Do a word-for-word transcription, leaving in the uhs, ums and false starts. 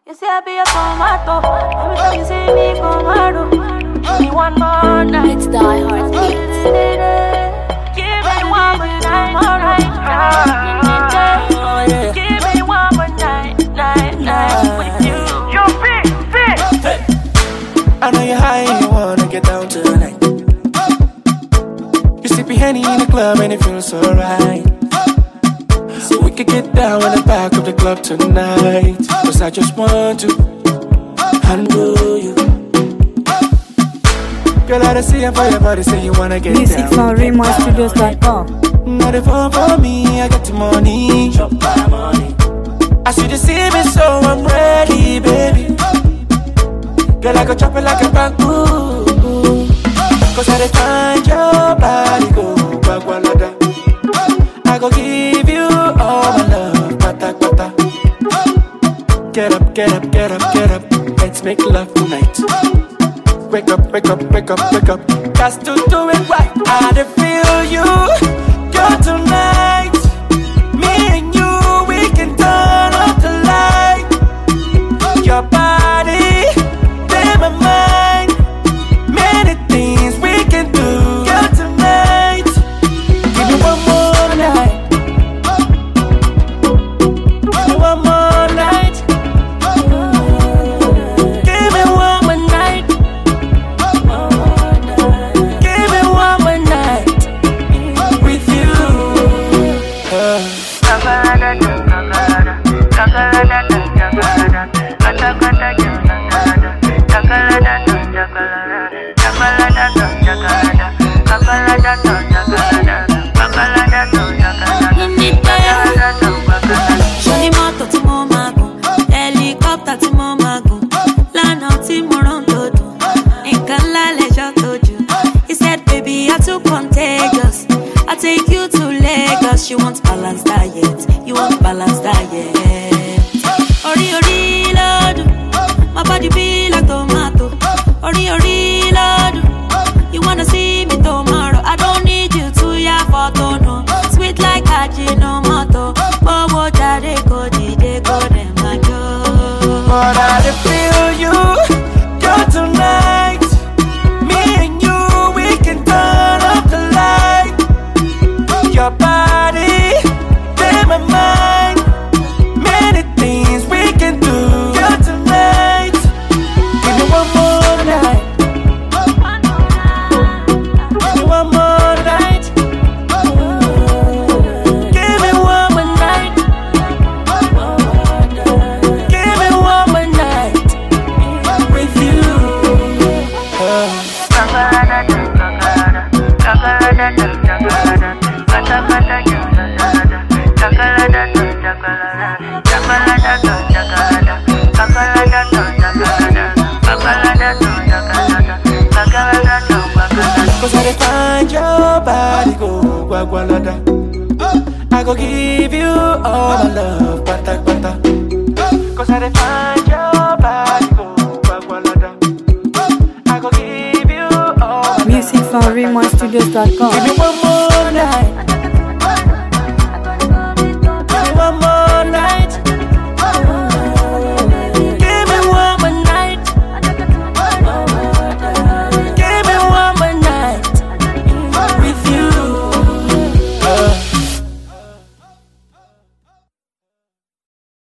You say I be a tomato. Every time you see me come out, give me one more night. It's Die Hard Beats. Give me one more night, alright. Give me one more night, night, night with you. Yo, fit, fit. Hey. I know you're high and you wanna get down tonight. You sippy Henny in the club and it feels so right. So we could get down in the back of the club tonight. Cause I just want to handle you. Girl, I don't see it for your body, say you wanna get Music down. Music from Remo Studios dot com. Not a phone for me, I got the money. Drop my money. I see you see me, so I'm ready, baby. Girl, I go chop it like a bamboo. Cause I dey find your body, go bagwalada. I go give you all my love, pata pata. Get up, get up, get up, get up. Let's make love tonight. Wake up, wake up, wake up, wake up. Got to do it right. I dey feel you, girl, tonight. Me and you, we can turn off the light. Your body, in my mind. Many things we can do, girl, tonight. Give me one more night. Give me one more night. Give me one more night. Give me one more night with you. Uh. Shoni moto tí mo máa gùn, helicopter tí mo máa gùn, lánàá tí mo rán dodo, nǹkan ńlá lẹ́jọ́ tójú. He said, baby, you're too contagious. I'll take you to Lagos. You want balanced diet, you want balanced diet. Ori ori lodu, my body be like tomato. Ori ori lodu, you wanna see me tomorrow. I don't need you to ya photo, no. Sweet like Ajinomoto. Oh, what they go, they go, them and go. But I dey feel you, girl, tonight. Me and you, we can turn off the light. Your body, in my mind. Many things we can do, girl, tonight. Give me one more night. Give me one more night. Give me one more night. Give me one more night with you. Uh. Cause I dey find your body, go gwagwalada. I go give you all my love, pata pata. Cause I dey find